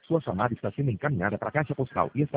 Sua chamada está sendo encaminhada para a caixa postal e está